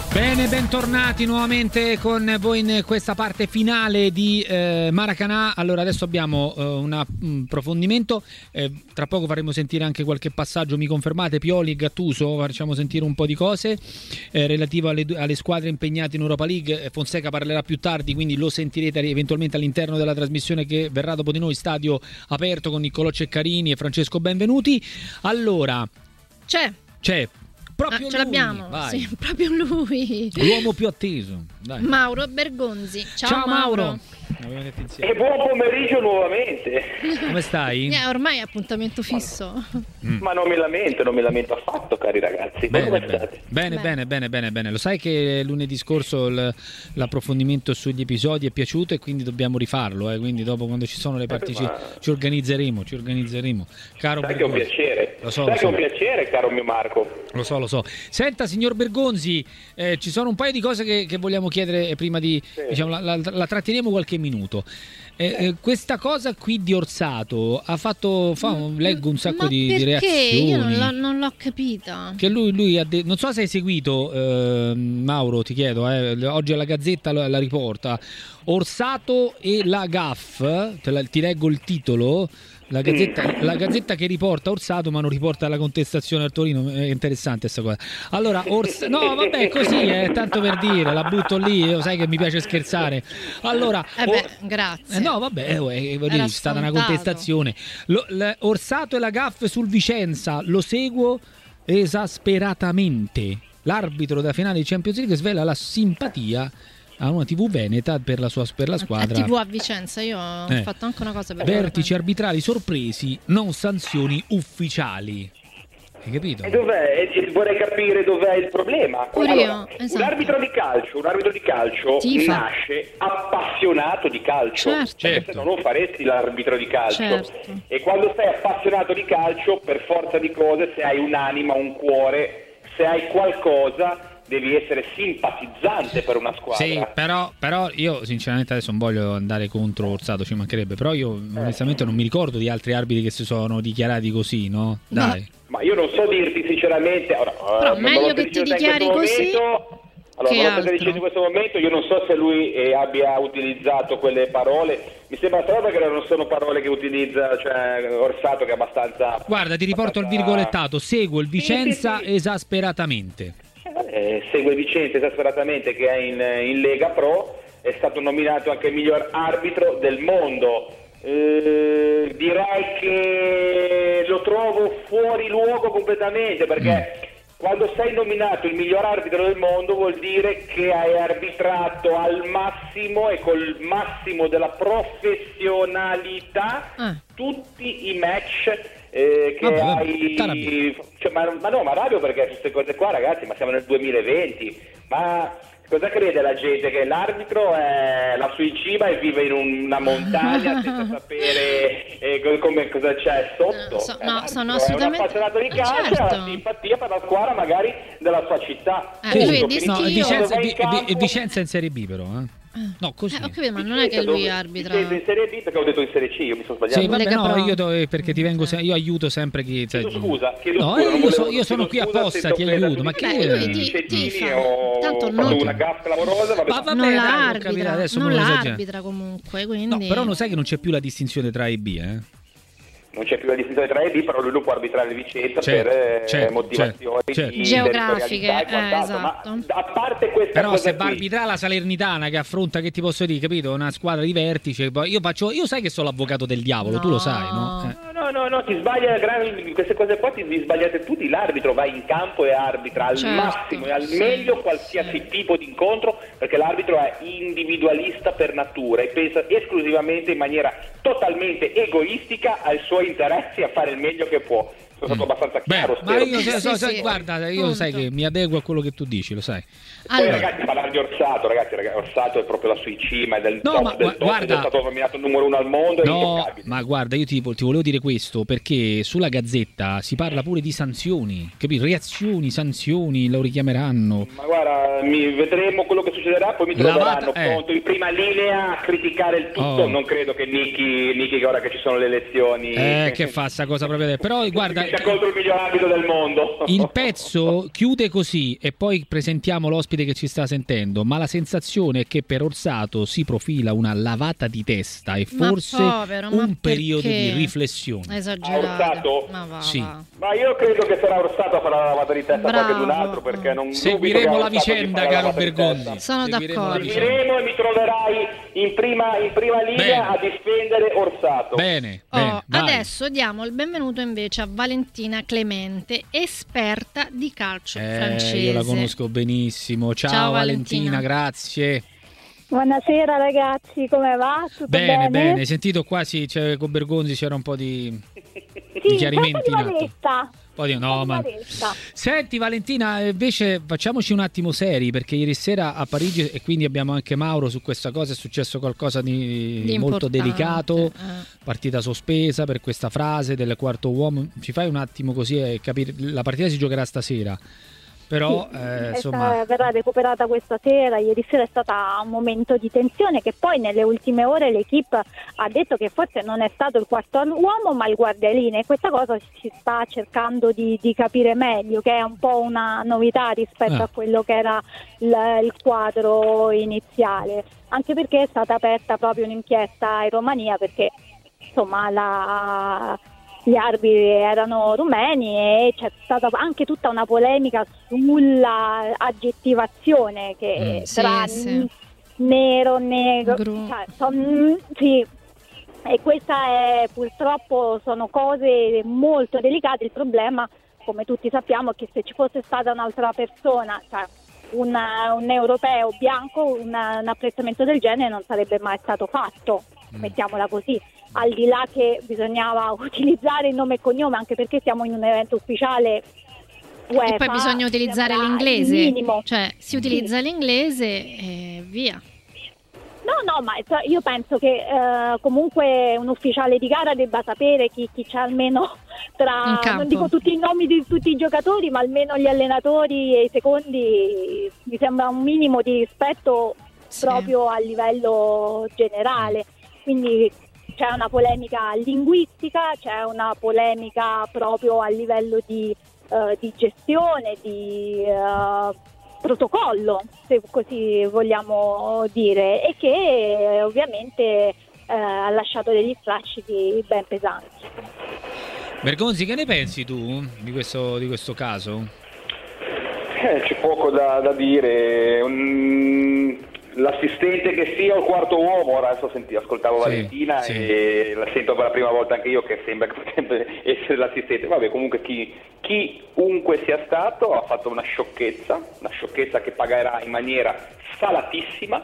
Bene, bentornati nuovamente con voi in questa parte finale di Maracanã. Allora adesso abbiamo un approfondimento, tra poco faremo sentire anche qualche passaggio, mi confermate, Pioli e Gattuso, facciamo sentire un po' di cose relative alle squadre impegnate in Europa League. Fonseca parlerà più tardi, quindi lo sentirete eventualmente all'interno della trasmissione che verrà dopo di noi, Stadio Aperto con Niccolò Ceccarini e Francesco Benvenuti. Allora, c'è proprio ce lui, l'abbiamo, vai. sì, proprio lui. L'uomo più atteso. Dai. Mauro Bergonzi. Ciao Mauro. E buon pomeriggio nuovamente. Come stai? Ormai è appuntamento fisso. Ma non mi lamento affatto, cari ragazzi. Bene. Lo sai che lunedì scorso l'approfondimento sugli episodi è piaciuto e quindi dobbiamo rifarlo, quindi dopo quando ci sono le parti ci organizzeremo. Caro sai che è un piacere. Lo so. Che è un piacere, caro mio Marco. Lo so. Senta, signor Bergonzi, ci sono un paio di cose che vogliamo chiedere prima di diciamo, la tratteniamo qualche minuto. Questa cosa qui di Orsato leggo un sacco di reazioni. Io non l'ho capita. Che lui ha detto, non so se hai seguito, Mauro, ti chiedo, oggi alla Gazzetta la riporta, Orsato e la GAF, ti leggo il titolo. La Gazzetta che riporta Orsato ma non riporta la contestazione al Torino, è interessante sta cosa. Allora, no vabbè, così tanto per dire, la butto lì, sai che mi piace scherzare. Allora, grazie. No vabbè, c'è stata una contestazione. Orsato e la GAF sul Vicenza, lo seguo esasperatamente. L'arbitro della finale di Champions League svela la simpatia a una TV veneta per la squadra. A TV a Vicenza, io ho fatto anche una cosa per vertici arbitrali sorpresi, non sanzioni ufficiali. Hai capito? E vorrei capire dov'è il problema. Esatto. Un arbitro di calcio nasce appassionato di calcio. Certo. Se no non faresti l'arbitro di calcio. Certo. E quando sei appassionato di calcio, per forza di cose, se hai un'anima, un cuore, se hai qualcosa, devi essere simpatizzante per una squadra. Sì, però io sinceramente adesso non voglio andare contro Orsato, ci mancherebbe, però io onestamente non mi ricordo di altri arbitri che si sono dichiarati così, no? Dai. Ma io non so dirti sinceramente, però meglio che ti dichiari così. In questo momento io non so se lui abbia utilizzato quelle parole. Mi sembra strano che non sono parole che utilizza, Orsato, che è abbastanza. Guarda, ti riporto il virgolettato: seguo il Vicenza esasperatamente. Segue il Vicenza esasperatamente, che è in Lega Pro, è stato nominato anche miglior arbitro del mondo. Direi che lo trovo fuori luogo completamente, perché quando sei nominato il miglior arbitro del mondo vuol dire che hai arbitrato al massimo e col massimo della professionalità tutti i match hai. Ma radio, perché queste cose qua, ragazzi, ma siamo nel 2020, ma cosa crede la gente? Che l'arbitro è la sua ciba e vive in una montagna senza sapere cosa c'è sotto? Sono assolutamente. È un appassionato di calcio, ha simpatia per la squadra magari della sua città. Il Vicenza è in Serie B però, No, così. Ho capito, ma non è che lui arbitra. In Serie B, perché ho detto in Serie C, io mi sono sbagliato. Sì, vabbè, perché ti vengo io aiuto sempre chi. Scusa, io sono qui apposta, ti aiuto. Ma che tanto non una gaffa clamorosa, non l'arbitra comunque, quindi. No, però non sai che non c'è più la distinzione tra A e B, Non c'è più la distinzione tra A e B, però lui lo può arbitrare Vicenza per motivazioni geografiche, esatto. Ma a parte questa però cosa se va a arbitrare la Salernitana che affronta, che ti posso dire, capito? Una squadra di vertice, io sai che sono l'avvocato del diavolo, tu lo sai, no? No, ti sbaglia, queste cose qua ti sbagliate tutti. L'arbitro va in campo e arbitra al massimo e al meglio qualsiasi tipo di incontro, perché l'arbitro è individualista per natura e pensa esclusivamente in maniera totalmente egoistica ai suoi interessi, a fare il meglio che può. Sono stato abbastanza chiaro. Ma io guarda, io sai che mi adeguo a quello che tu dici, lo sai. Poi ragazzi, ma Gianni Orsato, ragazzi, Orsato è proprio la sua cima, è del No, top ma del top, guarda- è stato nominato numero 1 al mondo, è No, intoccabile. ma guarda, io ti volevo dire questo perché sulla Gazzetta si parla pure di sanzioni, capito? Reazioni, sanzioni, lo richiameranno. Ma guarda, vedremo quello che succederà, poi mi troveranno Lavata- pronto in prima linea a criticare il tutto. Oh. Non credo che Nicky, che ora che ci sono le elezioni, Che fa sta cosa proprio adesso. Però guarda, che sia contro il miglior arbitro del mondo. il pezzo chiude così e poi presentiamo l'ospite che ci sta sentendo, ma la sensazione è che per Orsato si profila una lavata di testa e Ma forse povero, ma un periodo perché? di riflessione. Esagerato. Orsato? Ma va, Sì. va. Ma io credo che sarà Orsato a fare la lavata di testa Bravo. qualche d'un altro, perché non dubito Seguiremo che la Orsato gli vicenda, farà la caro lavata di Bergonzi. testa. Sono Seguiremo la d'accordo. vicenda. Seguiremo e mi troverai in prima linea Bene. a difendere Orsato. Bene, bene, vai. Adesso diamo il benvenuto invece a Valentina Clemente, esperta di calcio francese. Io la conosco benissimo. Ciao, Ciao, Valentina, Valentina. grazie. Buonasera ragazzi, come va? Tutto Bene, bene? hai sentito quasi con Bergonzi c'era un po' di Sì, chiarimenti in un po' di atto. valetta. Poi no, Un po' ma di valetta. senti Valentina, invece facciamoci un attimo seri perché ieri sera a Parigi e quindi abbiamo anche Mauro su questa cosa, è successo qualcosa di molto importante. delicato, partita sospesa per questa frase del quarto uomo. Ci fai un attimo così e capire, la partita si giocherà stasera. Però insomma Verrà recuperata questa sera. Ieri sera è stato un momento di tensione che poi nelle ultime ore l'equipe ha detto che forse non è stato il quarto uomo ma il guardialine, e questa cosa si sta cercando di capire meglio, che è un po' una novità rispetto a quello che era il quadro iniziale, anche perché è stata aperta proprio un'inchiesta in Romania, perché insomma gli arbitri erano rumeni e c'è stata anche tutta una polemica sulla aggettivazione che tra nero, negro, sì, e questa è purtroppo sono cose molto delicate. Il problema, come tutti sappiamo, è che se ci fosse stata un'altra persona, cioè un europeo bianco, un apprezzamento del genere non sarebbe mai stato fatto, mettiamola così. Al di là che bisognava utilizzare il nome e cognome, anche perché siamo in un evento ufficiale UEFA, e poi bisogna utilizzare l'inglese, cioè si utilizza l'inglese e via. No, ma io penso che comunque un ufficiale di gara debba sapere chi c'è almeno tra, non dico tutti i nomi di tutti i giocatori, ma almeno gli allenatori e i secondi. Mi sembra un minimo di rispetto proprio a livello generale. Quindi c'è una polemica linguistica, c'è una polemica proprio a livello di gestione, di protocollo, se così vogliamo dire, e che ovviamente ha lasciato degli strascichi ben pesanti. Bergonzi, che ne pensi tu di questo caso? C'è poco da dire. L'assistente che sia o il quarto uomo, ora adesso ascoltavo Valentina e la sento per la prima volta anche io che sembra essere l'assistente. Vabbè, comunque chiunque sia stato ha fatto una sciocchezza che pagherà in maniera salatissima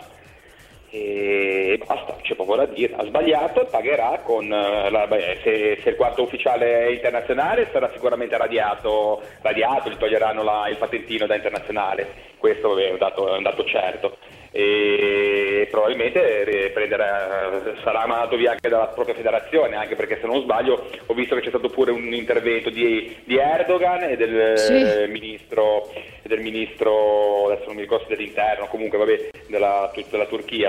e basta, c'è poco da dire. Ha sbagliato e pagherà con se il quarto ufficiale è internazionale sarà sicuramente radiato, gli toglieranno il patentino da internazionale, questo è un dato certo, e probabilmente sarà mandato via anche dalla propria federazione, anche perché se non sbaglio ho visto che c'è stato pure un intervento di Erdogan e del ministro, adesso non mi ricordo se dell'interno, comunque vabbè, della Turchia,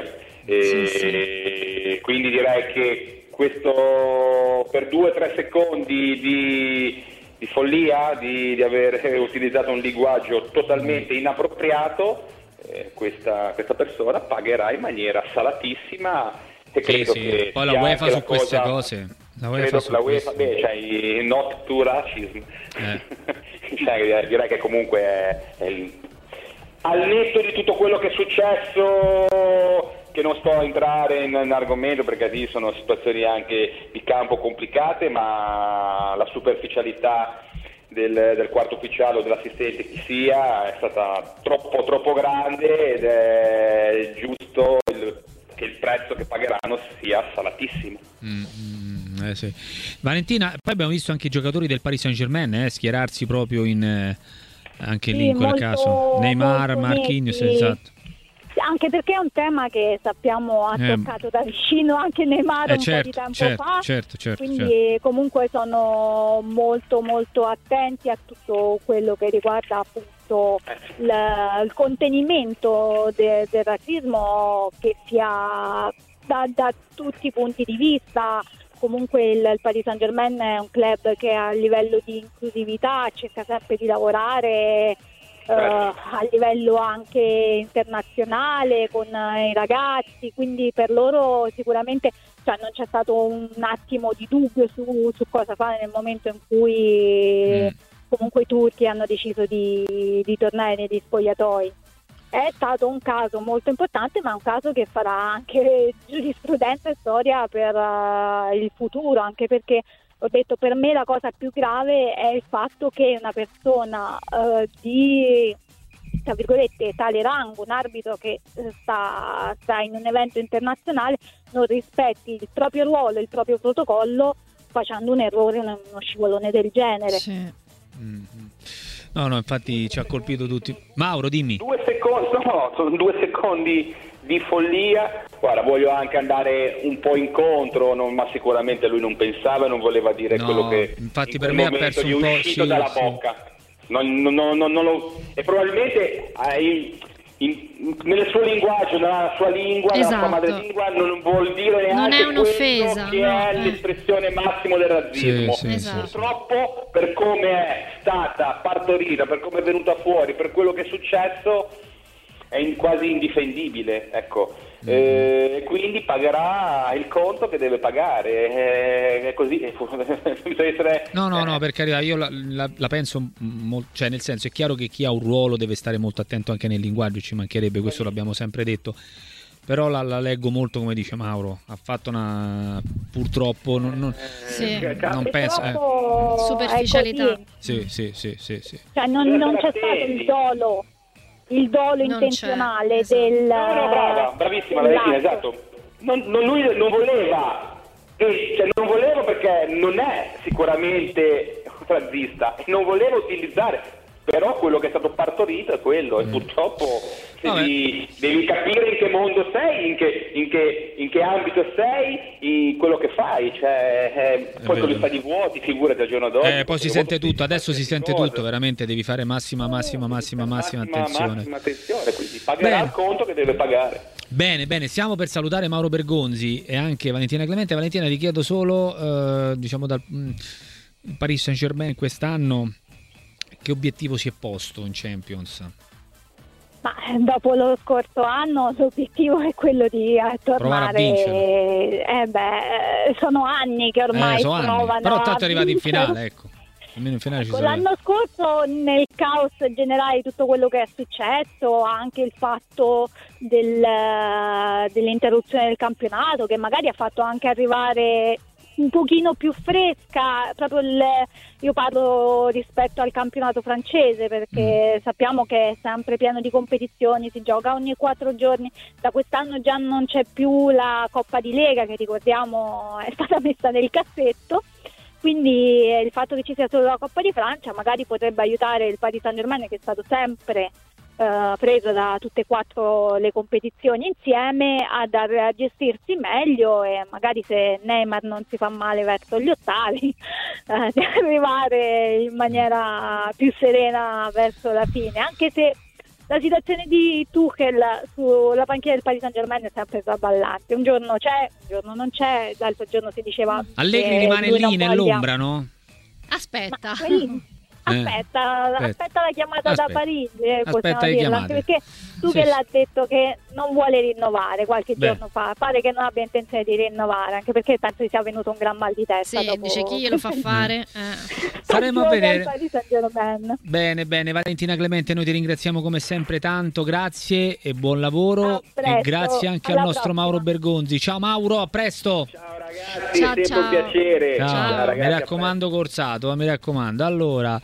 quindi direi che questo per 2-3 secondi di follia, di aver utilizzato un linguaggio totalmente inappropriato, questa persona pagherà in maniera salatissima e credo che poi la UEFA su queste cose la UEFA, cioè not to racism cioè, direi che comunque è al netto di tutto quello che è successo, che non sto a entrare in argomento perché lì sono situazioni anche di campo complicate, ma la superficialità del quarto ufficiale o dell'assistente chi sia è stata troppo grande ed è giusto che il prezzo che pagheranno sia salatissimo. Sì. Valentina, poi abbiamo visto anche i giocatori del Paris Saint-Germain schierarsi proprio anche lì in quel caso, Neymar, Marquinhos, esatto. anche perché è un tema che sappiamo ha toccato da vicino anche Neymar un po' di tempo fa, quindi comunque sono molto molto attenti a tutto quello che riguarda appunto il contenimento del razzismo, che sia da tutti i punti di vista. Comunque il Paris Saint-Germain è un club che a livello di inclusività cerca sempre di lavorare a livello anche internazionale con i ragazzi, quindi per loro sicuramente non c'è stato un attimo di dubbio su cosa fare nel momento in cui comunque i turchi hanno deciso di tornare negli spogliatoi. È stato un caso molto importante, ma un caso che farà anche giurisprudenza e storia per il futuro, anche perché ho detto, per me la cosa più grave è il fatto che una persona di, tra virgolette, tale rango, un arbitro che sta in un evento internazionale, non rispetti il proprio ruolo, il proprio protocollo, facendo un errore, uno scivolone del genere. Sì. No, infatti ci ha colpito tutti. Mauro, dimmi. 2 secondi, sono 2 secondi di follia. Guarda, voglio anche andare un po' incontro, ma sicuramente lui non pensava e non voleva dire quello che infatti per me ha perso un po', uscito dalla bocca. E probabilmente nel suo linguaggio, nella sua lingua, nella sua madrelingua, non vuol dire neanche un'offesa, che è l'espressione massimo del razzismo. Purtroppo, per come è stata partorita, per come è venuta fuori, per quello che è successo, è quasi indifendibile, ecco. Quindi pagherà il conto che deve pagare, è così. No, per carità, io la penso cioè, nel senso, è chiaro che chi ha un ruolo deve stare molto attento anche nel linguaggio, ci mancherebbe, questo l'abbiamo sempre detto, però la leggo molto come dice Mauro, ha fatto una, purtroppo non penso superficialità. Sì. Cioè non c'è stato il dolo intenzionale del... bravissima Valentina, esatto. Lui non voleva, non voleva, perché non è sicuramente razzista, non voleva utilizzare, però quello che è stato partorito è quello, e purtroppo devi capire in che mondo sei, in che ambito sei, quello che fai, poi con gli stati vuoti, figurati al giorno d'oggi. Poi si sente tutto, adesso si sente tutto, veramente devi fare massima attenzione. Massima attenzione, quindi pagherà il conto che deve pagare. Bene, stiamo per salutare Mauro Bergonzi e anche Valentina Clemente. Valentina, ti chiedo solo, dal Paris Saint-Germain quest'anno, che obiettivo si è posto in Champions? Ma dopo lo scorso anno l'obiettivo è quello di tornare. Sono anni che ormai provano. Però tanto è arrivati in finale, ecco. Almeno in finale l'anno scorso, nel caos generale di tutto quello che è successo, anche il fatto dell'interruzione del campionato, che magari ha fatto anche arrivare un pochino più fresca, proprio io parlo rispetto al campionato francese, perché sappiamo che è sempre pieno di competizioni, si gioca ogni 4 giorni, da quest'anno già non c'è più la Coppa di Lega, che ricordiamo è stata messa nel cassetto, quindi il fatto che ci sia solo la Coppa di Francia magari potrebbe aiutare il Paris Saint-Germain, che è stato sempre preso da tutte e 4 le competizioni insieme, a gestirsi meglio, e magari, se Neymar non si fa male verso gli ottavi, di arrivare in maniera più serena verso la fine, anche se la situazione di Tuchel sulla panchina del Paris Saint-Germain è sempre traballante, un giorno c'è, un giorno non c'è, l'altro giorno si diceva Allegri rimane lì nell'ombra, no? Aspetta la chiamata da Parigi, possiamo dirlo, anche perché Tuchel ha detto che non vuole rinnovare qualche giorno fa, pare che non abbia intenzione di rinnovare, anche perché penso che sia venuto un gran mal di testa. Dice chi glielo fa fare. Staremo a vedere. Bene, Valentina Clemente, noi ti ringraziamo come sempre tanto, grazie e buon lavoro, e grazie anche al nostro Mauro Bergonzi. Ciao Mauro, a presto. Ciao ragazzi. Ragazzi, è sempre un piacere. Ciao. Ragazzi, mi raccomando Corsato, mi raccomando. Allora,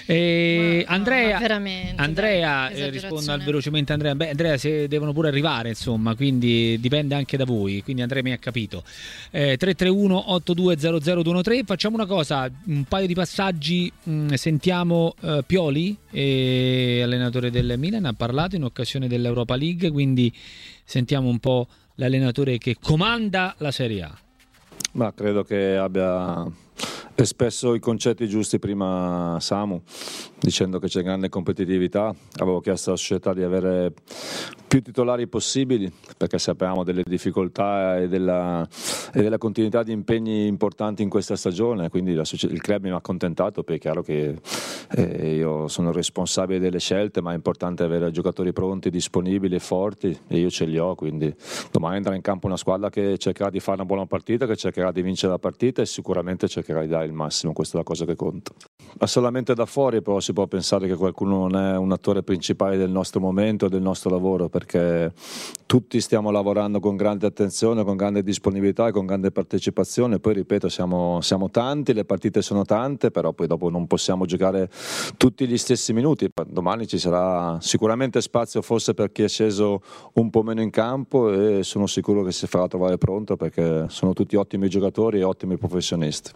Andrea, rispondo velocemente Andrea. Beh, Andrea, se devono pure arrivare, insomma, quindi dipende anche da voi. Quindi Andrea mi ha capito. 331 8200 Facciamo una cosa, un paio di passaggi. Sentiamo Pioli, allenatore del Milan, ha parlato in occasione dell'Europa League, quindi sentiamo un po' l'allenatore che comanda la Serie A. Ma credo che abbia espresso i concetti giusti prima Samu, dicendo che c'è grande competitività. Avevo chiesto alla società di avere più titolari possibili, perché sappiamo delle difficoltà e della continuità di impegni importanti in questa stagione, quindi il club mi ha accontentato, perché è chiaro che io sono responsabile delle scelte, ma è importante avere giocatori pronti, disponibili e forti, e io ce li ho, quindi domani andrà in campo una squadra che cercherà di fare una buona partita, che cercherà di vincere la partita e sicuramente cercherà di dare il massimo, questa è la cosa che conta. Ma solamente da fuori però si può pensare che qualcuno non è un attore principale del nostro momento e del nostro lavoro, perché tutti stiamo lavorando con grande attenzione, con grande disponibilità e con grande partecipazione. Poi ripeto, siamo tanti, le partite sono tante, però poi dopo non possiamo giocare tutti gli stessi minuti. Domani ci sarà sicuramente spazio forse per chi è sceso un po' meno in campo, e sono sicuro che si farà trovare pronto, perché sono tutti ottimi giocatori e ottimi professionisti.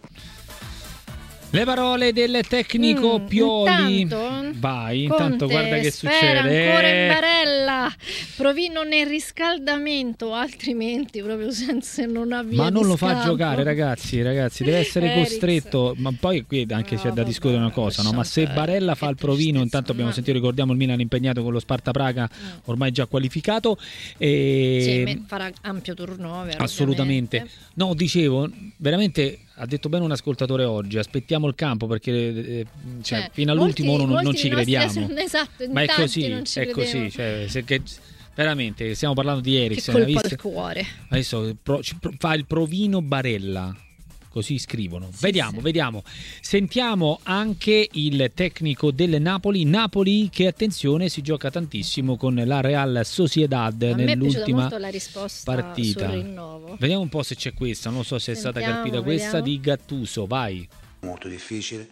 Le parole del tecnico Pioli. Intanto guarda che succede. Ancora in barella. Provino nel riscaldamento, altrimenti proprio senza non avvia. Ma non lo fa scampo. giocare, ragazzi, deve essere costretto. Ma poi qui anche c'è da discutere una cosa, no? Ma se Barella fa il provino, intanto abbiamo sentito, ricordiamo il Milan impegnato con lo Sparta Praga, ormai già qualificato. Sì, farà ampio turnover. Assolutamente. Ovviamente. No, dicevo, veramente. Ha detto bene un ascoltatore oggi, aspettiamo il campo, perché fino all'ultimo non ci crediamo. Esatto, ma è così, non ci è così, veramente stiamo parlando di Eriksen. Che colpo al cuore. Adesso fa il provino Barella, così scrivono. Vediamo. Sentiamo anche il tecnico del Napoli che, attenzione, si gioca tantissimo con la Real Sociedad nell'ultima molto la risposta partita. Sul rinnovo. Vediamo un po' se c'è questa, non so se è stata carpita questa di Gattuso, vai. Molto difficile,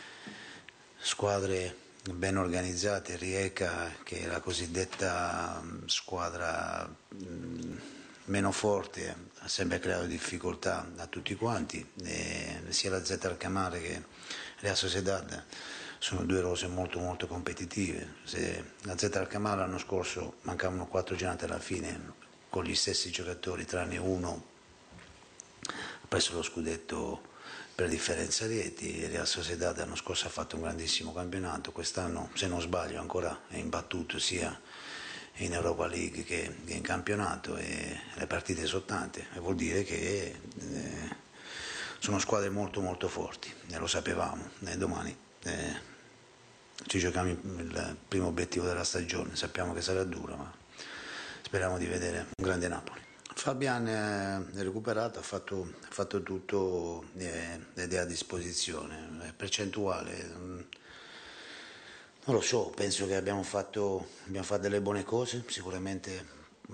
squadre ben organizzate, Rijeka che è la cosiddetta squadra meno forte, ha sempre creato difficoltà a tutti quanti, sia la Z Alkmaar che la Sociedad sono due rose molto molto competitive. Se la Z Alkmaar l'anno scorso mancavano 4 giornate alla fine con gli stessi giocatori, tranne uno ha preso lo scudetto per differenza reti, e la Sociedad l'anno scorso ha fatto un grandissimo campionato, quest'anno se non sbaglio ancora è imbattuto sia in Europa League che in campionato, e le partite sono tante, e vuol dire che sono squadre molto molto forti, e lo sapevamo, e domani ci giochiamo il primo obiettivo della stagione, sappiamo che sarà duro, ma speriamo di vedere un grande Napoli. Fabian è recuperato, ha fatto tutto ed è a disposizione, percentuale non lo so, penso che abbiamo fatto delle buone cose, sicuramente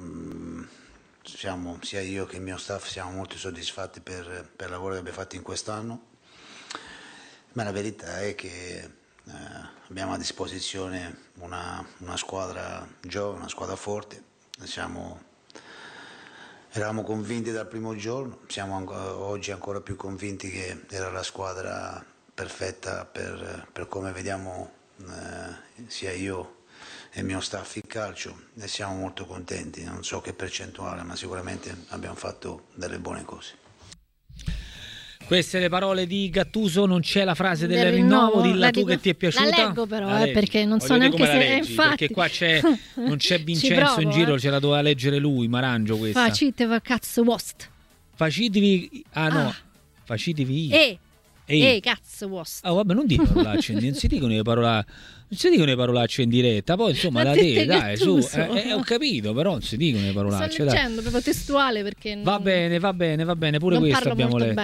sia io che il mio staff siamo molto soddisfatti per il lavoro che abbiamo fatto in quest'anno, ma la verità è che abbiamo a disposizione una squadra giovane, una squadra forte, eravamo convinti dal primo giorno, siamo oggi ancora più convinti che era la squadra perfetta per come vediamo sia io e il mio staff il calcio, e siamo molto contenti, non so che percentuale, ma sicuramente abbiamo fatto delle buone cose. Queste le parole di Gattuso, non c'è la frase del rinnovo, dilla tu che ti è piaciuta. La leggo però, perché non so neanche se è infatti. Perché qua non c'è Vincenzo in giro, ce la doveva leggere lui, Marangio questa. Facetevi cazzo vostro. Facetevi, facetevi. Ehi, cazzo vostro. Vabbè, non dire parolacce, non si dicono le parolacce in diretta. Poi insomma la te, dai, su, ho capito, però non si dicono le parolacce. Sto leggendo proprio testuale perché va bene, pure non questo abbiamo letto.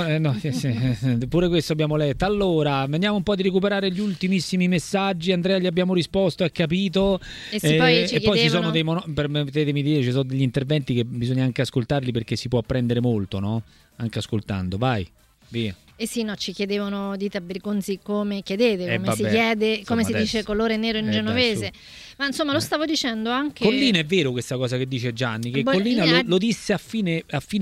Pure questo abbiamo letto. Allora, vediamo un po' di recuperare gli ultimissimi messaggi. Andrea, gli abbiamo risposto, ha capito. Poi ci sono permettetemi di dire, ci sono degli interventi che bisogna anche ascoltarli perché si può apprendere molto, no? Anche ascoltando, vai, via. Sì, no, ci chiedevano di Tabergonzi come chiedete, come si chiede, insomma, come si dice colore nero in genovese. Ma insomma lo stavo dicendo anche. Collina, è vero questa cosa che dice Gianni, che Collina lo disse a fine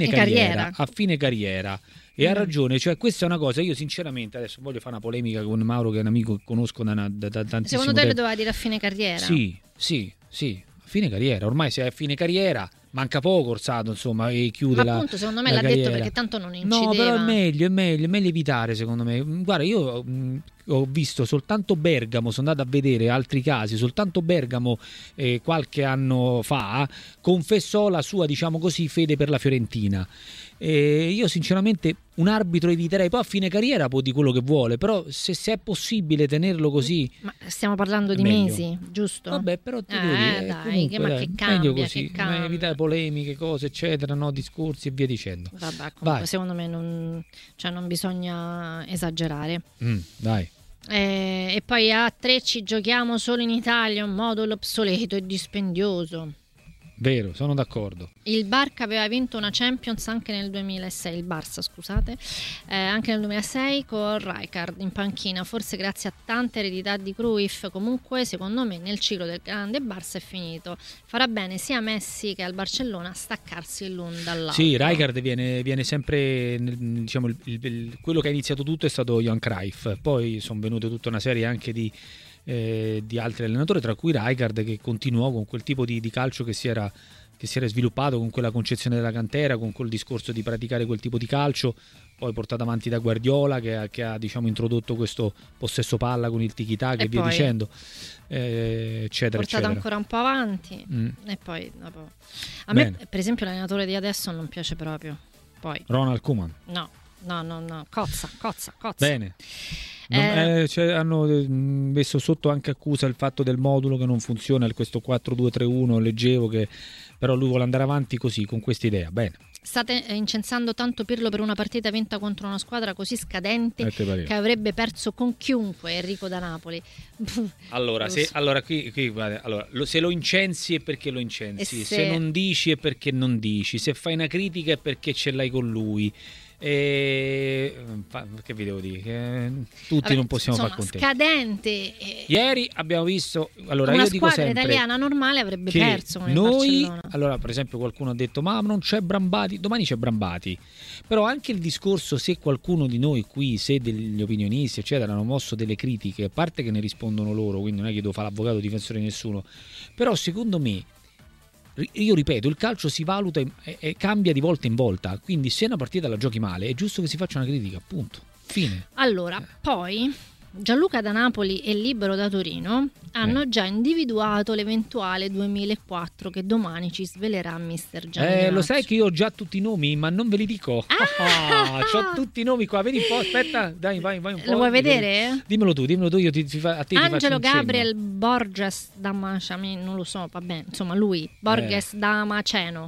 carriera. E ha ragione, cioè questa è una cosa, io sinceramente adesso voglio fare una polemica con Mauro, che è un amico che conosco da tantissimo Secondo te lo doveva dire a fine carriera? Sì, a fine carriera, ormai se è a fine carriera manca poco Orsato, insomma, e chiude la appunto, secondo me la l'ha carriera. Detto perché tanto non incideva. No, però è meglio evitare, secondo me. Guarda, io ho visto soltanto Bergamo, sono andato a vedere altri casi, soltanto Bergamo qualche anno fa confessò la sua, diciamo così, fede per la Fiorentina. Io sinceramente un arbitro eviterei, poi a fine carriera può di quello che vuole, però se è possibile tenerlo così. Ma stiamo parlando di mesi, giusto? Vabbè, però ti devo dire, dai, comunque, che cambia, meglio così, che cambia. Evitare polemiche, cose eccetera, no, discorsi e via dicendo. Vabbè, comunque secondo me non bisogna esagerare. Dai. E poi a 3 ci giochiamo solo in Italia, un modulo obsoleto e dispendioso. Vero, sono d'accordo. Il Barca aveva vinto una Champions anche nel 2006, il Barça scusate, anche nel 2006 con Rijkaard in panchina, forse grazie a tanta eredità di Cruyff. Comunque secondo me nel ciclo del grande Barça è finito, farà bene sia a Messi che al Barcellona a staccarsi l'un dall'altro. Sì, Rijkaard viene sempre, diciamo, quello che ha iniziato tutto è stato Johan Cruyff, poi sono venute tutta una serie anche di altri allenatori, tra cui Rijkaard, che continuò con quel tipo di calcio che si era sviluppato, con quella concezione della cantera, con quel discorso di praticare quel tipo di calcio, poi portato avanti da Guardiola che ha diciamo introdotto questo possesso palla con il tiki-taka e via dicendo, eccetera, portato ancora un po' avanti e poi dopo. A me per esempio l'allenatore di adesso non piace proprio. Poi Ronald Koeman. No, cozza. Bene. Hanno messo sotto anche accusa il fatto del modulo che non funziona, questo 4-2-3-1 leggevo, che però lui vuole andare avanti così con questa idea. Bene. State incensando tanto Pirlo per una partita vinta contro una squadra così scadente che avrebbe perso con chiunque, Enrico da Napoli. Allora, se lo incensi è perché lo incensi, se non dici è perché non dici, se fai una critica è perché ce l'hai con lui. Che vi devo dire? Che tutti non possiamo far contenti. Scadente. Ieri abbiamo visto. Allora, una io dico squadra sempre italiana normale avrebbe perso con il noi. Barcellona. Allora, per esempio, qualcuno ha detto: ma non c'è Brambati. Domani c'è Brambati. Però anche il discorso, se qualcuno di noi qui, se degli opinionisti, eccetera, hanno mosso delle critiche, a parte che ne rispondono loro, quindi non è che devo fare l'avvocato difensore di nessuno. Però, secondo me, io ripeto, il calcio si valuta e cambia di volta in volta, quindi se una partita la giochi male è giusto che si faccia una critica, appunto, fine. Allora, poi Gianluca da Napoli e Libero da Torino hanno già individuato l'eventuale 2004 che domani ci svelerà Mister Gianni. Lo sai che io ho già tutti i nomi, ma non ve li dico. C'ho tutti i nomi qua, vedi un po', aspetta, dai, vai un po'. Lo vuoi vedere? Dimmelo tu, io a te Angelo Gabriel Borges Damasceno, non lo so, vabbè, insomma lui, Borges Damasceno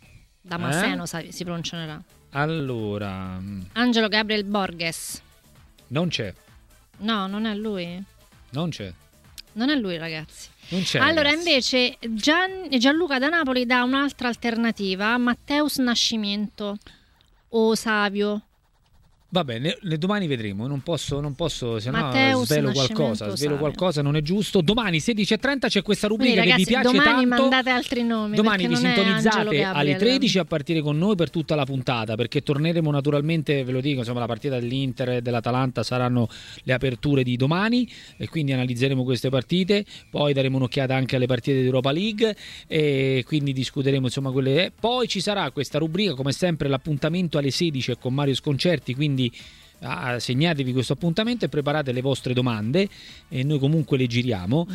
si pronuncerà. Allora, Angelo Gabriel Borges. Non c'è. No, non è lui. Non c'è. Non è lui, ragazzi. Non c'è, allora, ragazzi. invece, Gianluca da Napoli dà un'altra alternativa: Matteus Nascimento o Savio. Va bene, domani vedremo, non posso, se no svelo qualcosa, non è giusto. Domani 16:30 c'è questa rubrica. Quindi, ragazzi, che vi piace domani tanto. Mandate altri nomi. Domani vi sintonizzate alle 13 a partire con noi per tutta la puntata, perché torneremo naturalmente, ve lo dico, insomma, la partita dell'Inter e dell'Atalanta saranno le aperture di domani e quindi analizzeremo queste partite, poi daremo un'occhiata anche alle partite di Europa League e quindi discuteremo insomma quelle. Poi ci sarà questa rubrica, come sempre l'appuntamento alle 16 con Mario Sconcerti, quindi segnatevi questo appuntamento e preparate le vostre domande e noi comunque le giriamo.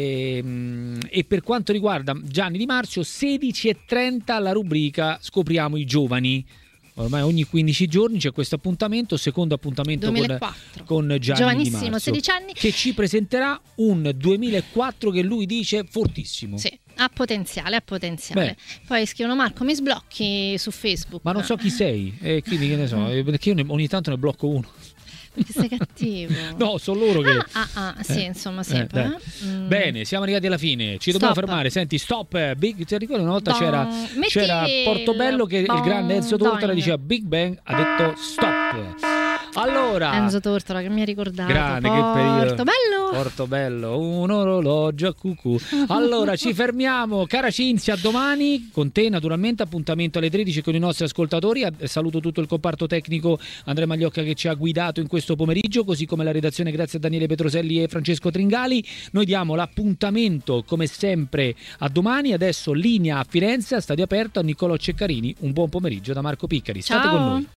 E per quanto riguarda Gianni Di Marzio, 16:30 la rubrica Scopriamo i giovani. ormai ogni 15 giorni c'è questo appuntamento, secondo appuntamento 2004. con Gianni giovanissimo, Di Marzo, 16 anni, che ci presenterà un 2004 che lui dice fortissimo. Sì, ha potenziale. Beh. Poi scrivono: Marco, mi sblocchi su Facebook? Ma non so chi sei, quindi che ne so, perché io ogni tanto ne blocco uno. Perché sei cattivo. No, sono loro che... sì, insomma, sempre. Bene, siamo arrivati alla fine. Ci dobbiamo fermare. Senti, stop. Big, ti ricordi una volta c'era Portobello che il grande Enzo Tortora diceva Big Bang, ha detto stop. Allora, Enzo Tortora, che mi ha ricordato. Grande, che periodo. Portobello, un orologio a cucù. Allora, ci fermiamo. Cara Cinzia, a domani con te naturalmente, appuntamento alle 13 con i nostri ascoltatori. Saluto tutto il comparto tecnico, Andrea Magliocca che ci ha guidato in questo pomeriggio, così come la redazione, grazie a Daniele Petroselli e Francesco Tringali. Noi diamo l'appuntamento come sempre a domani. Adesso linea a Firenze, a stadio aperto, a Niccolò Ceccarini. Un buon pomeriggio da Marco Piccari. State con noi.